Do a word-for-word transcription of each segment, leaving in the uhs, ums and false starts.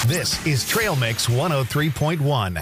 This is Trail Mix one oh three point one.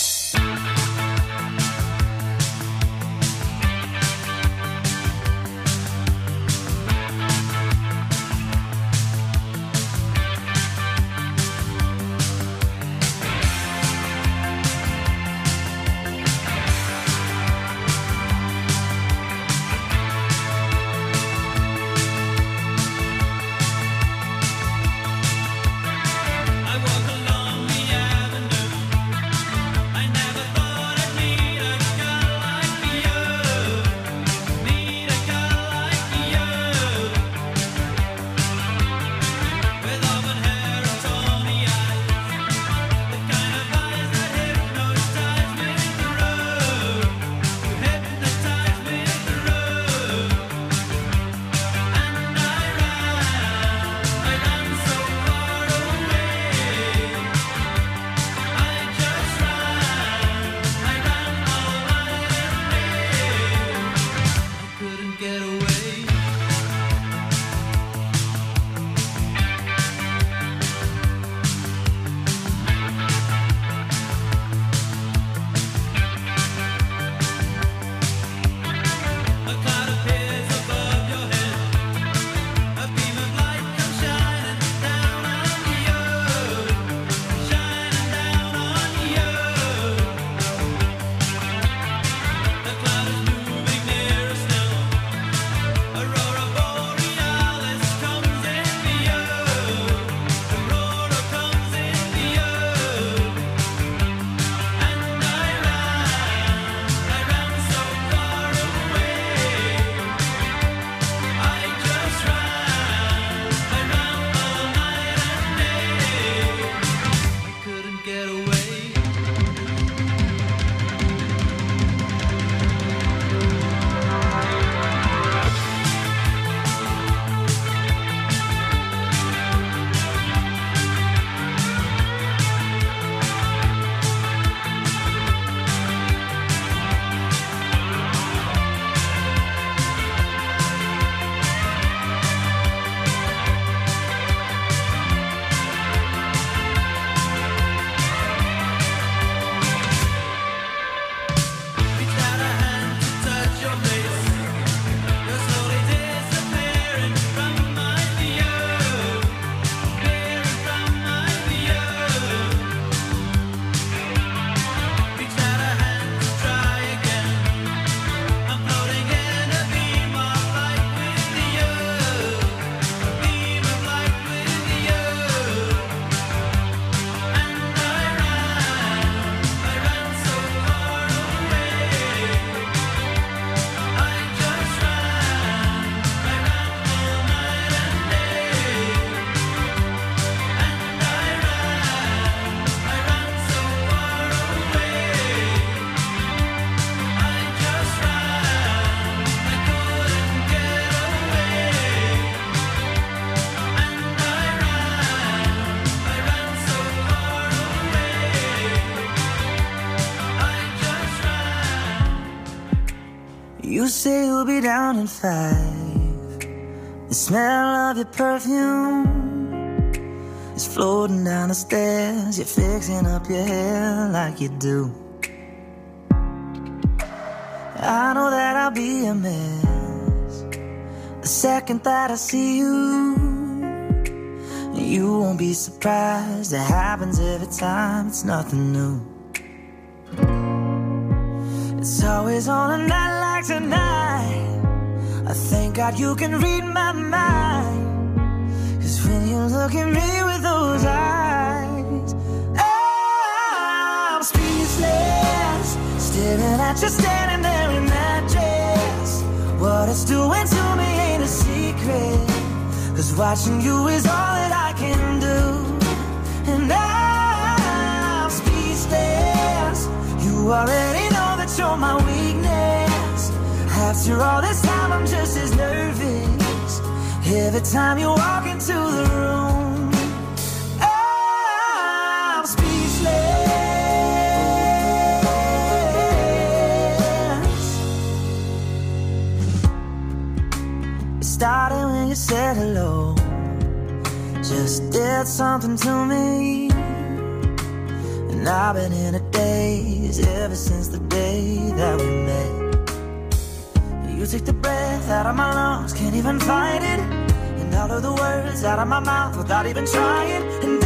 You say you'll be down in five. The smell of your perfume is floating down the stairs. You're fixing up your hair like you do. I know that I'll be a mess the second that I see you. You won't be surprised. It happens every time. It's nothing new. It's always on a night like tonight. I thank God you can read my mind. Cause when you look at me with those eyes, I'm speechless, staring at you standing there in that dress. What it's doing to me ain't a secret, cause watching you is all that I can do. And I'm speechless. You already know that you're my weakness. After all this time I'm just as nervous every time you walk into the room. I'm speechless. It started when you said hello. Just did something to me. And I've been in a daze ever since the day that we met. You take the breath out of my lungs, can't even fight it. And all of the words out of my mouth without even trying. And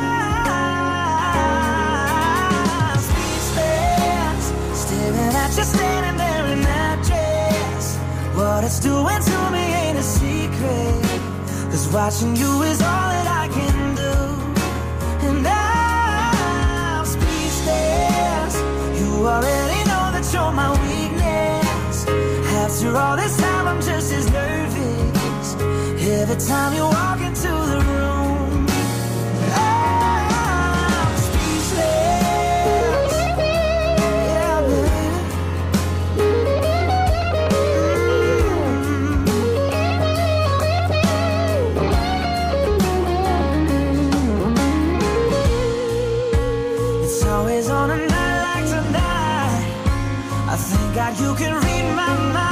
I'm speechless, staring at you standing there in that dress. What it's doing to me ain't a secret, 'cause watching you is all that I can do. And I'm speechless, you already know that you're my weakness. After all this time I'm just as nervous every time you walk into the room. I'm speechless, yeah, baby. Mm-hmm. It's always on a night like tonight, I thank God you can read my mind.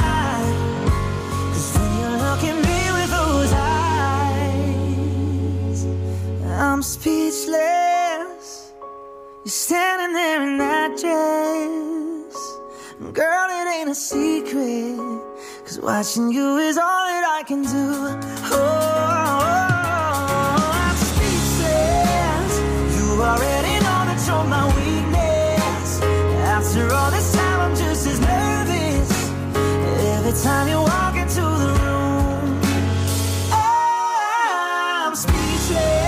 I'm speechless, you're standing there in that dress. Girl, it ain't a secret, 'cause watching you is all that I can do. Oh, I'm speechless, you already know that you're my weakness. After all this time I'm just as nervous every time you walk into the room. I'm speechless.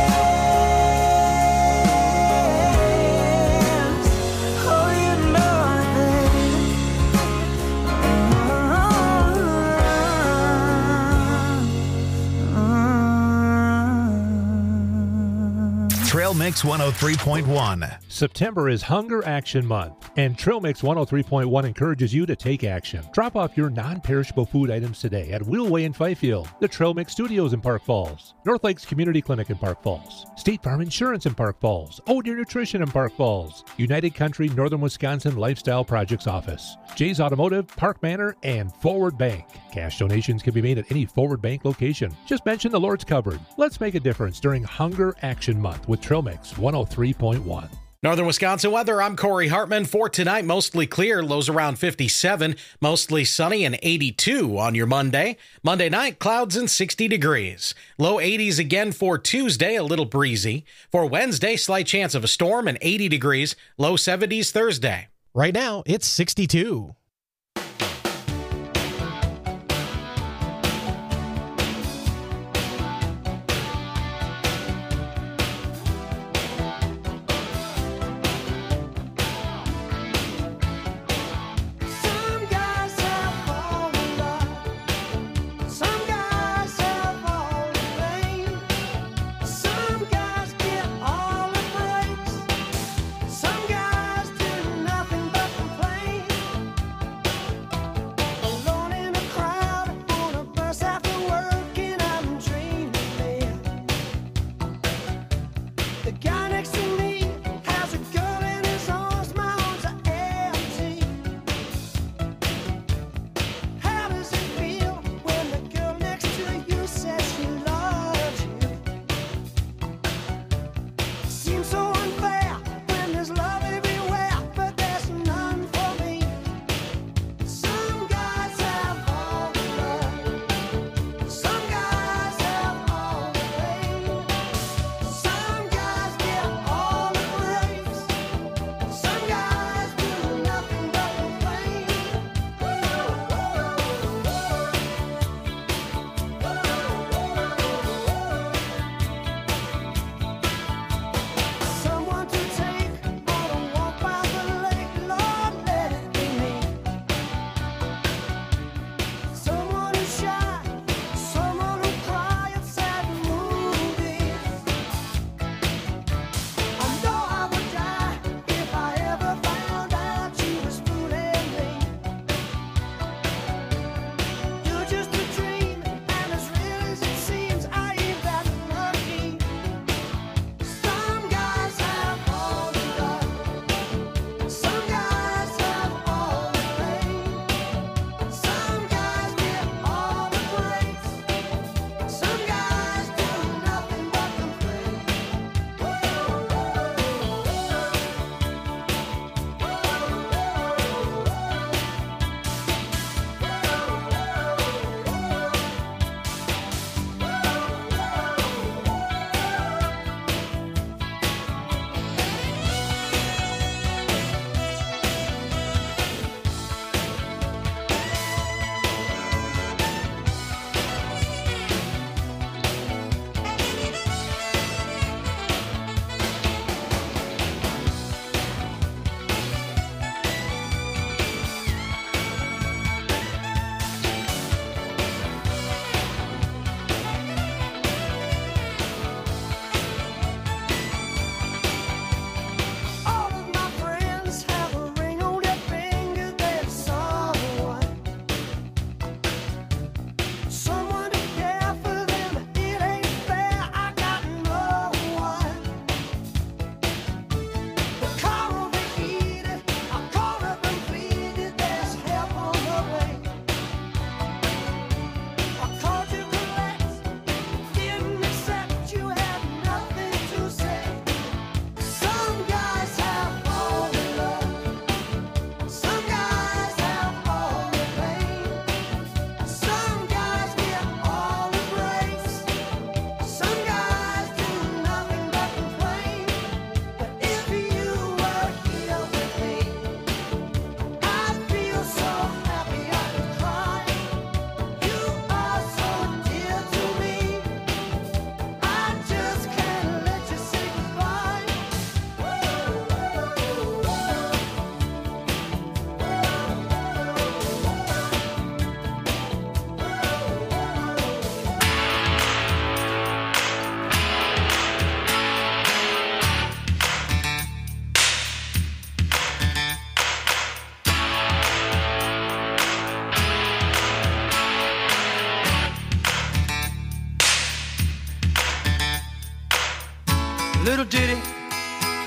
Trail Mix one oh three point one. September is Hunger Action Month, and Trail Mix one oh three point one encourages you to take action. Drop off your non-perishable food items today at Wheelway in Fifield, the Trail Mix Studios in Park Falls, North Lakes Community Clinic in Park Falls, State Farm Insurance in Park Falls, Oh Deer Nutrition in Park Falls, United Country Northern Wisconsin Lifestyle Projects Office, Jay's Automotive, Park Manor, and Forward Bank. Cash donations can be made at any Forward Bank location. Just mention the Lord's Cupboard. Let's make a difference during Hunger Action Month with Trail Mix one oh three point one. Northern Wisconsin weather, I'm Corey Hartman. For tonight, mostly clear, lows around fifty-seven, mostly sunny and eighty-two on your Monday. Monday night, clouds and sixty degrees. Low eighties again for Tuesday, a little breezy. For Wednesday, slight chance of a storm and eighty degrees, low seventies Thursday. Right now, it's sixty-two. Some guys get all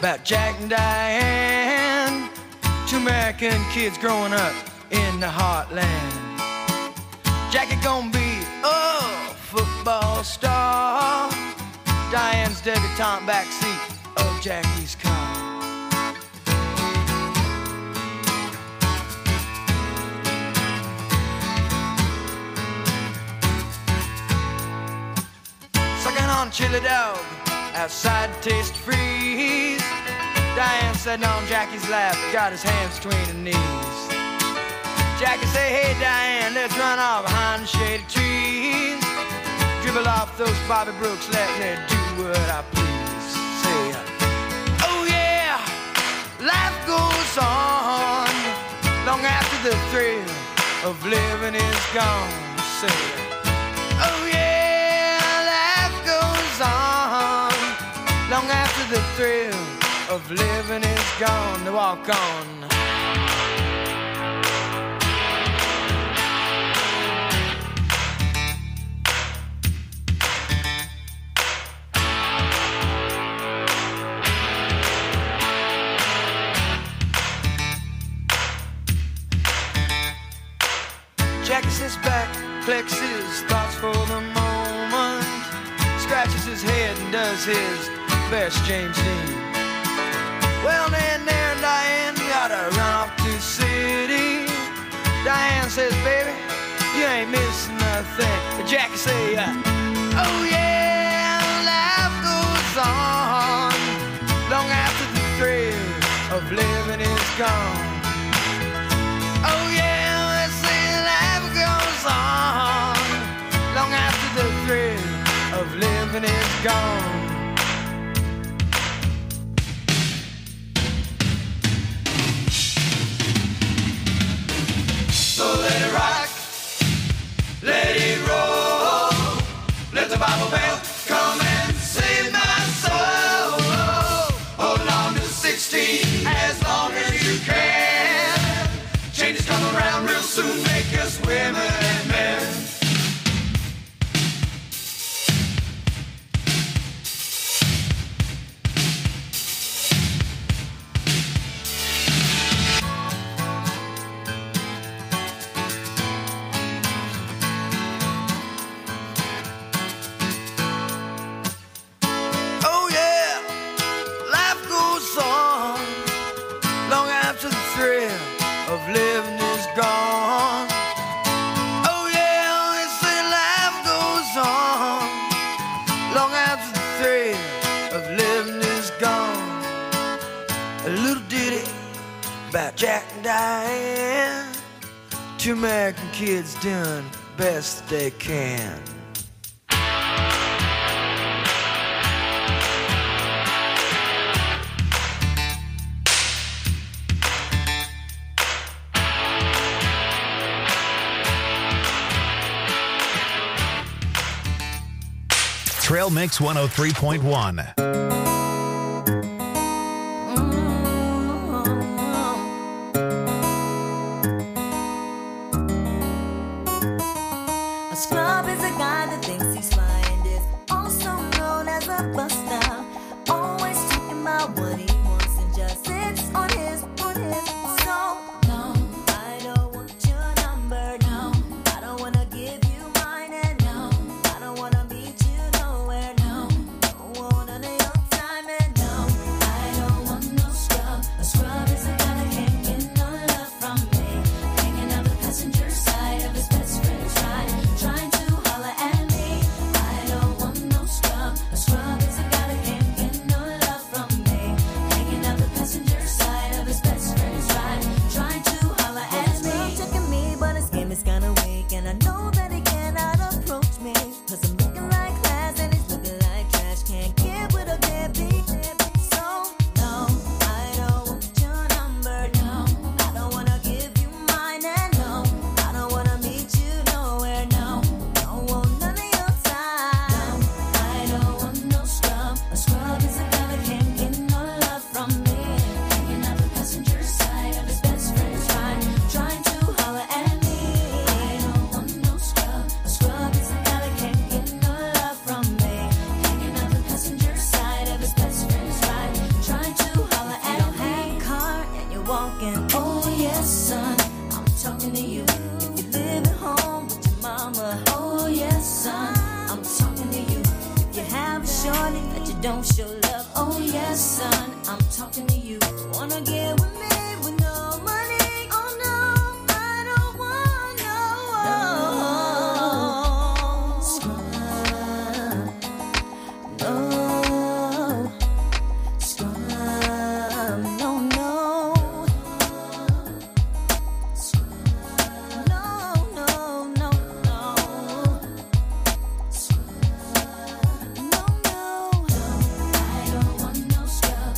about Jack and Diane, two American kids growing up in the heartland. Jackie gonna be a football star, Diane's debutante backseat of Jackie's car. Sucking on chili dog outside Taste Freeze, Diane sitting on Jackie's lap, got his hands between her knees. Jackie say, hey Diane, let's run off behind the shady trees, dribble off those Bobby Brooks, let me do what I please. Say, oh yeah, life goes on long after the thrill of living is gone. Say, oh yeah, life goes on long after the thrill of living is gone. To walk on. Jackie sits back, collects his thoughts for the moment, scratches his head and does his best James Dean. Well, then there, Diane, gotta run off to the city. Diane says, baby, you ain't missing nothing. But Jackie say, uh, oh yeah, life goes on long after the thrill of living is gone. Oh yeah, they say life goes on long after the thrill of living is gone. So let it rock, let it roll, let the Bible bell come and save my soul. Hold on to sixteen as long as you can. Changes come around real soon, make us women and men. Living is gone. Oh yeah, they say life goes on long after the thrill of living is gone. A little ditty about Jack and Diane, two American kids doing best they can. Trail Mix one oh three point one. A scrub is a guy that thinks he's fly and is also known as a buster. Always talking about what he wants and just sits on his, on his. So, no, I don't want your number, no. I don't want to give you mine, and no, I don't want to meet you nowhere, no. Don't want none of your don't show love. Oh yes, son, I'm talking to you. Wanna get with me with no money? Oh no, I don't want no. No, scrub, no, no. No, no, no, no. No, no. I don't want no scrub.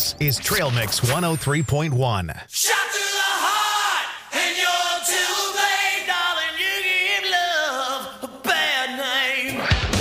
This is Trail Mix one oh three point one. Shot through the heart, and you're too late, darling. You give love a bad name.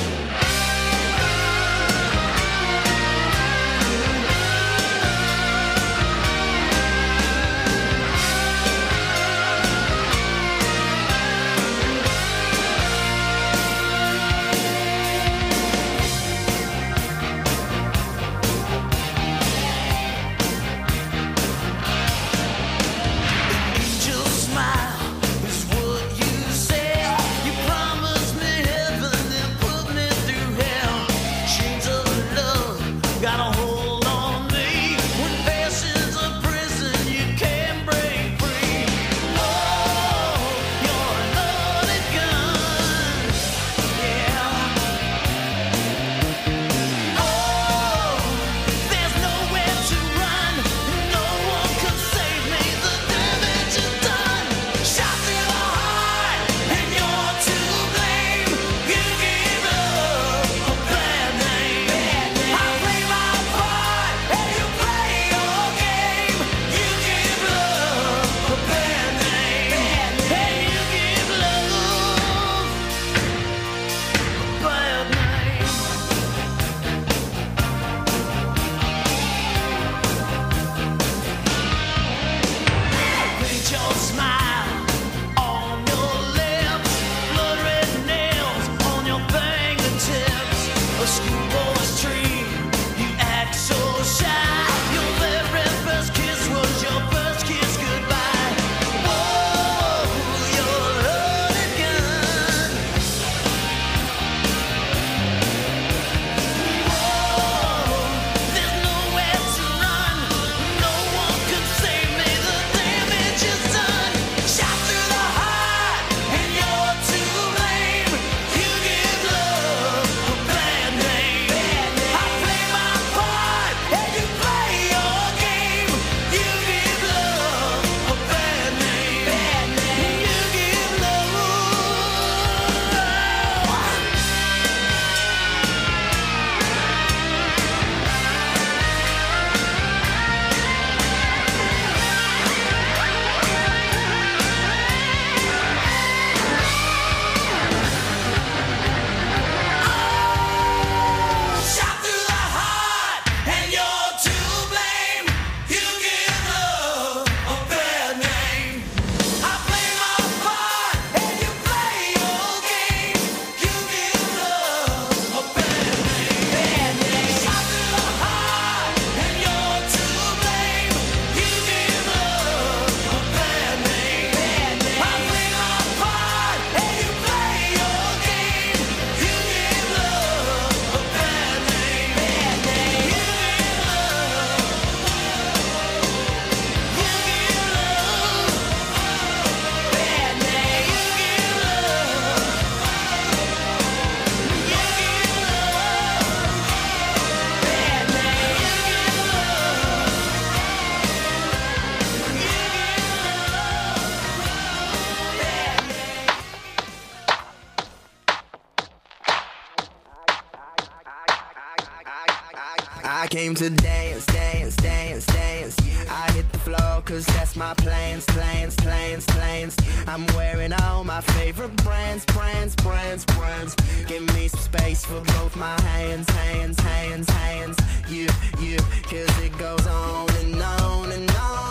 I came to dance, dance, dance, dance. I hit the floor cause that's my plans, plans, plans, plans. I'm wearing all my favorite brands, brands, brands, brands. Give me some space for both my hands, hands, hands, hands. You, you, cause it goes on and on and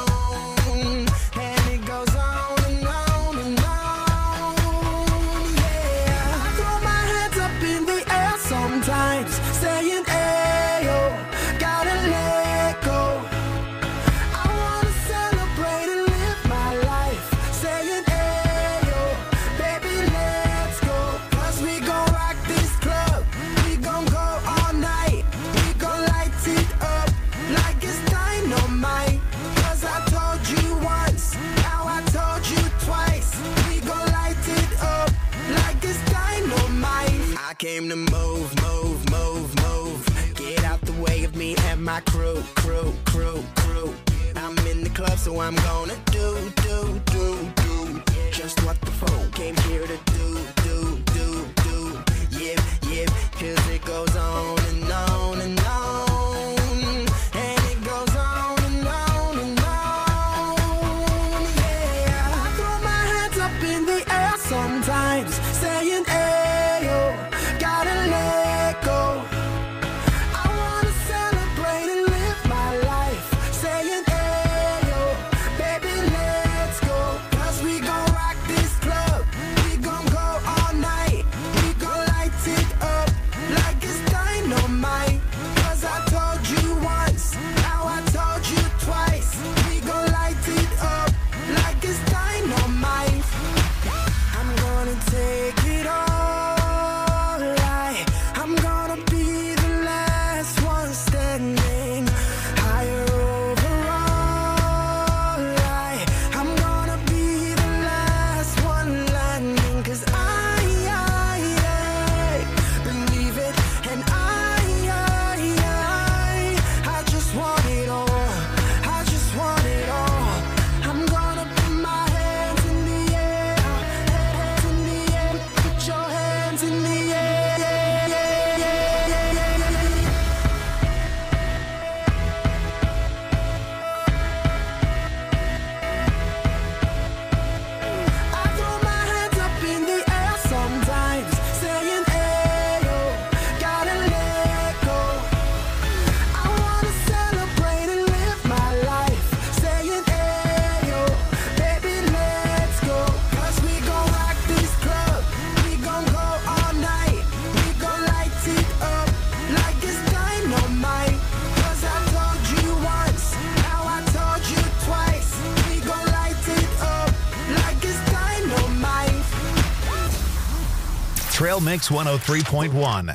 on. And it goes on and on and on. Yeah, I throw my hands up in the air sometimes, saying, ayo, gotta let go. I wanna celebrate and live my life, saying, ayo, baby, let's go. Cause we gon' rock this club, we gon' go all night. We gon' light it up like it's dynamite. Cause I told you once, now I told you twice. We gon' light it up like it's dynamite. I came to move, move, move, move. Get out the way of me and my crew, crew, crew, crew. I'm in the club, so I'm gonna do, do, do, do just what the folk came here to do, do, do, do. Yeah, yeah, cause it goes on and on and on. And it goes on. Trail Mix one oh three point one.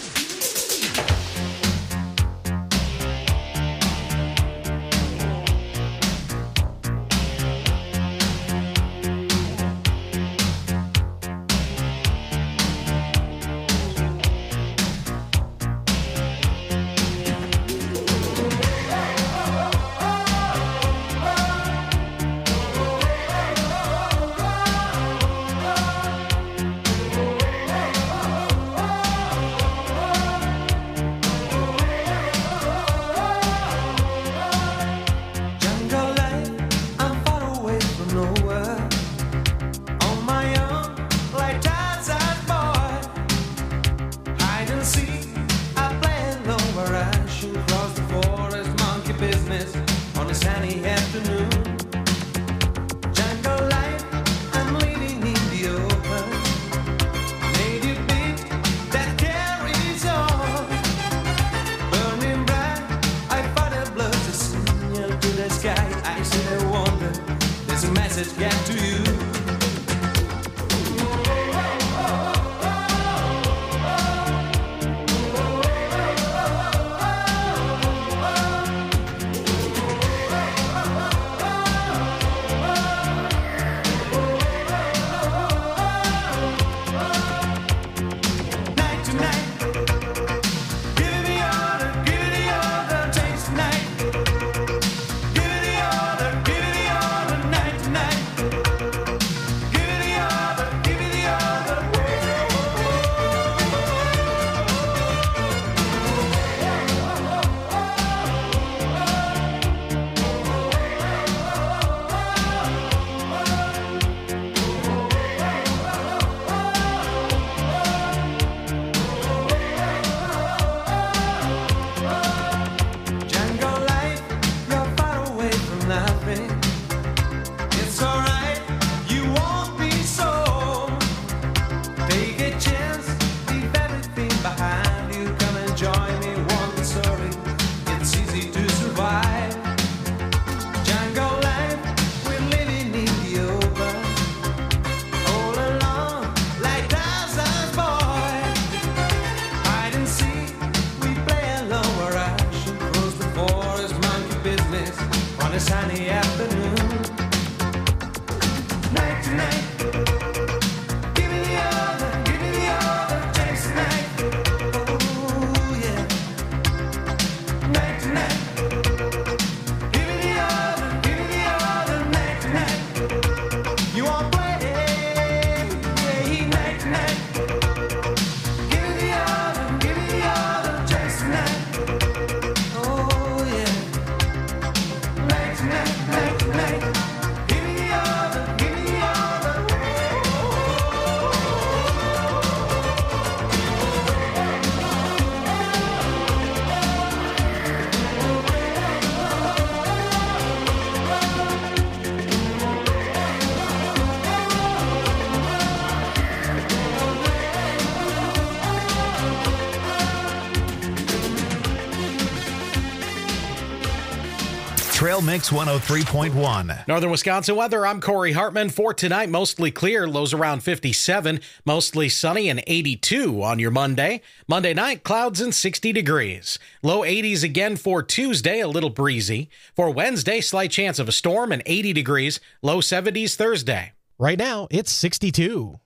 Trail Mix one oh three point one. Northern Wisconsin weather, I'm Corey Hartman. For tonight, mostly clear, lows around fifty-seven, mostly sunny and eighty-two on your Monday. Monday night, clouds and sixty degrees. Low eighties again for Tuesday, a little breezy. For Wednesday, slight chance of a storm and eighty degrees, low seventies Thursday. Right now, it's sixty-two.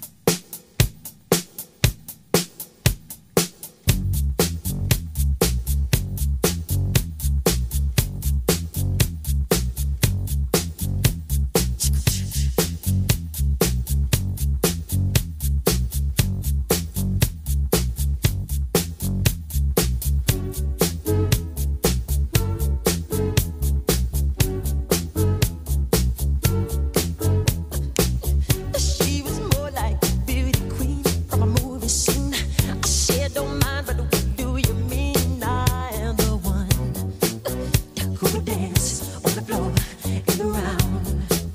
She was more like a beauty queen from a movie scene. I said, don't mind, but what do you mean? I am the one who would dance on the floor and around.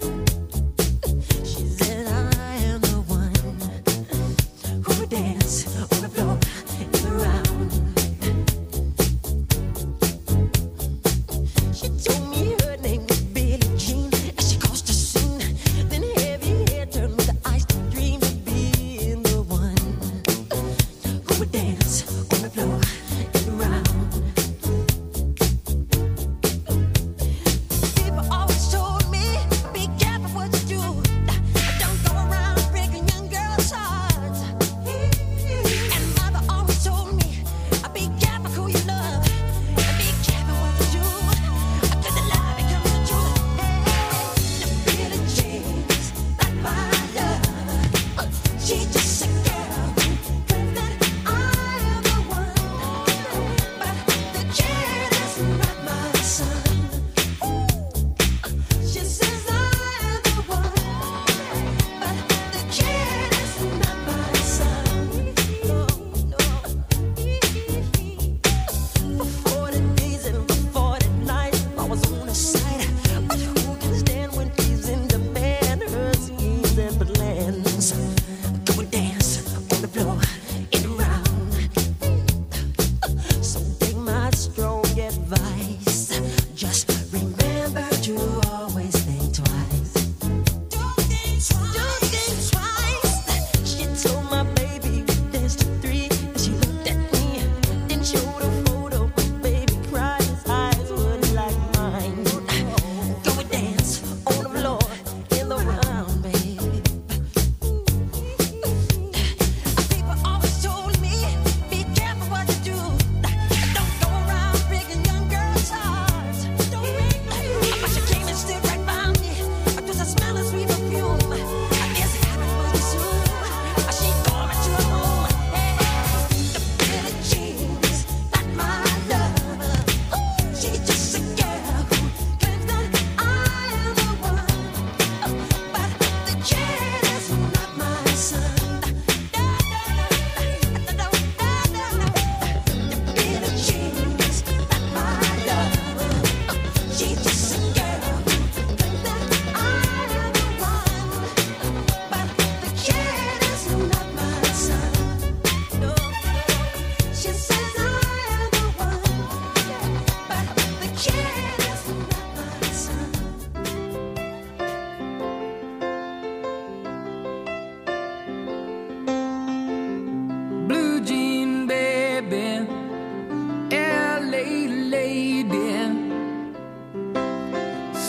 She said, I am the one who would dance on the floor and around. She told me her name was Billie Jean as she crossed the scene. Then heavy hair turned with the eyes to dream of being the one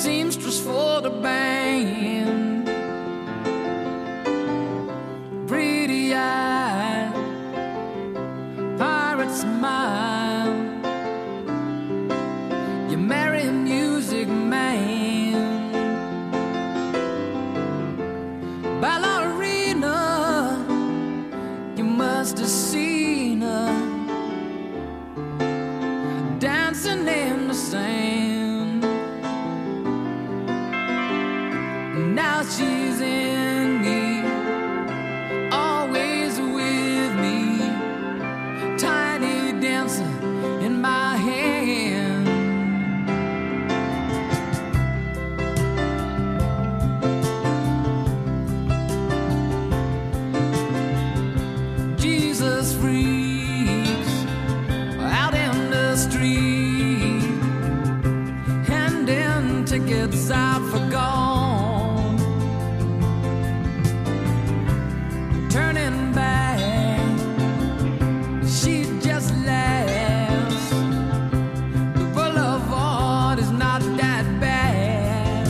seamstress for the band, pretty-eyed pirate smile. You marry a music man, ballerina. You must have seen her dancing in the sand. Now she's in me, always with me, tiny dancer in my hand. Jesus freaks out in the street, handing tickets out for gone, turning back, she just laughs. The boulevard is not that bad.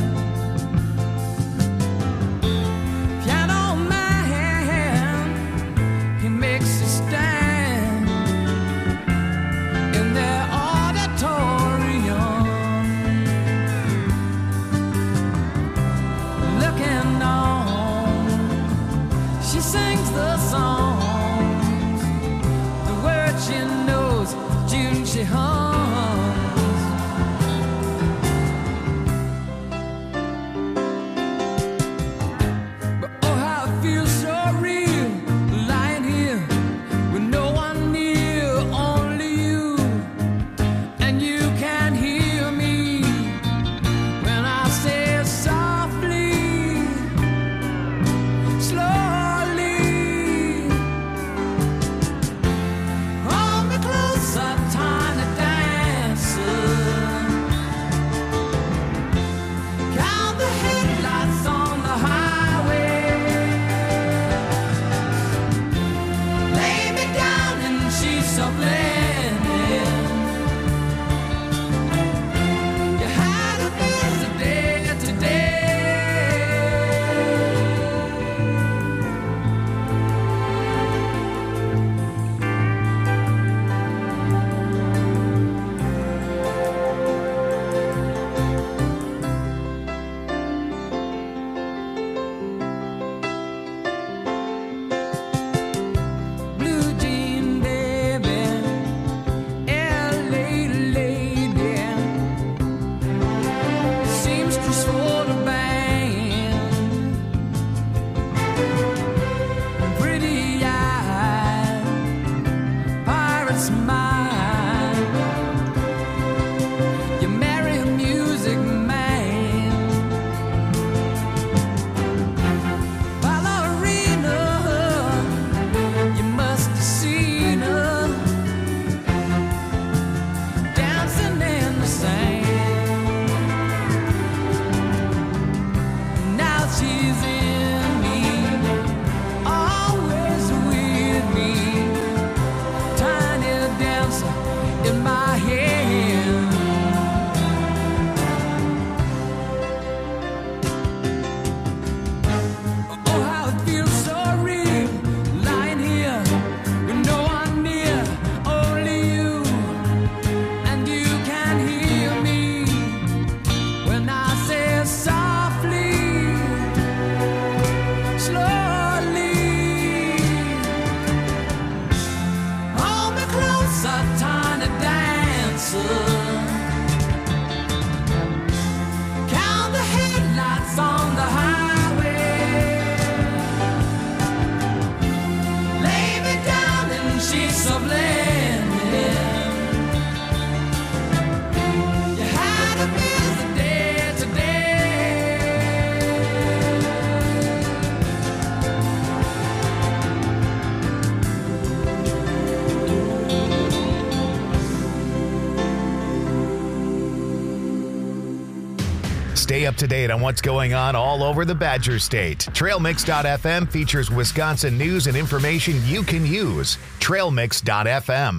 Piano man, he makes a stand in their auditorium, looking on. She sings the songs, the words she knows, June she hums. But oh, how it feels so real, lying here with no one near, only you, and you can hear me when I say softly, slowly, hold me closer, tiny dancer. Count the headlights on the highway. Lay me down in sheets of linen. You had a busy day today. Blue jean baby, L A lady, seamstress for the band, pretty-eyed pirate smile. You marry a music man, ballerina. You must have seen her dancing in the sand. Now she's in me, always with me, tiny dancer in my hand. Oh, how it feels so real, lying here with no one near, only you, and you can hear me when I say softly, slowly, hold me closer, tiny dancer. Count the headlights on the highway. Lay me down in sheets of linen. You had a busy day today. Stay up to date on what's going on all over the Badger State. Trail Mix dot f m features Wisconsin news and information you can use. Trail Mix dot f m.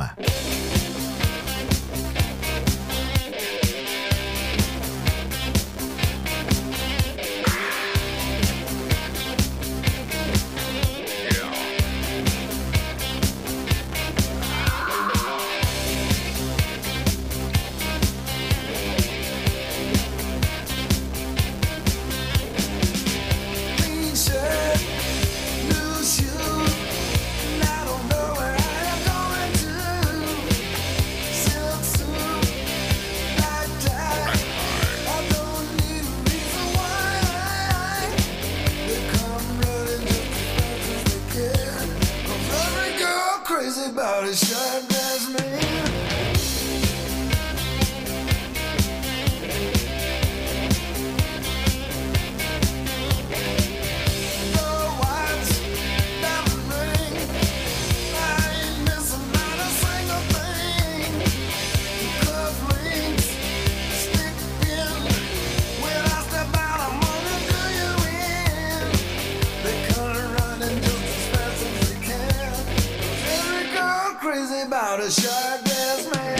a shirt dress man. About a shirt dress man.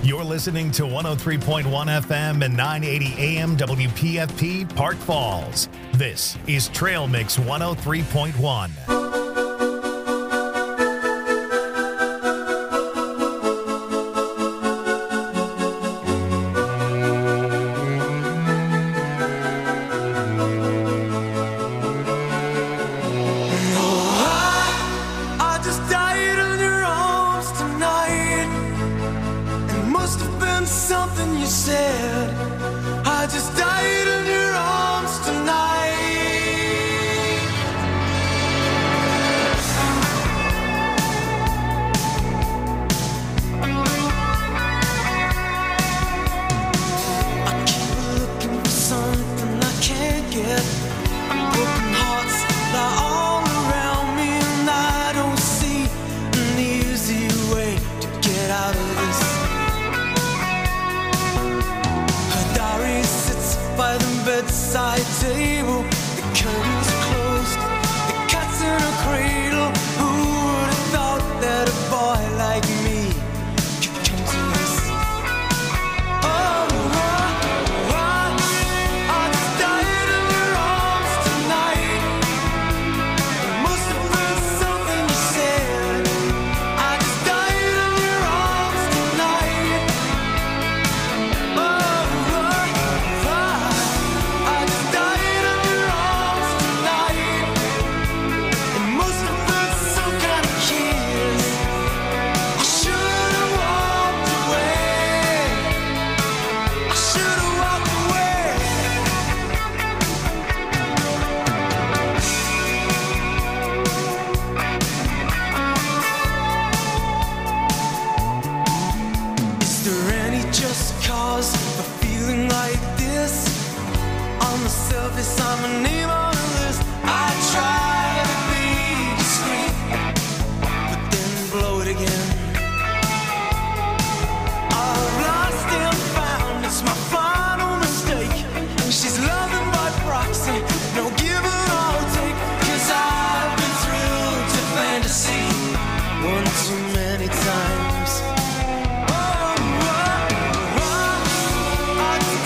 You're listening to one oh three point one F M and nine eighty A M W P F P Park Falls. This is Trail Mix one oh three point one. Bedside table, the curtains are closed, the cat's in a cradle. Who would have thought that a boy like me could come to this? Oh, I, I, I just died in your arms tonight. It must have been something you said. I just died in your arms tonight. Oh, I, I I just died in your arms tonight. It must have been some kind of kiss. I should have walked away. I should have walked away. Is there any just cause for feeling like this? On the surface, I'm a name on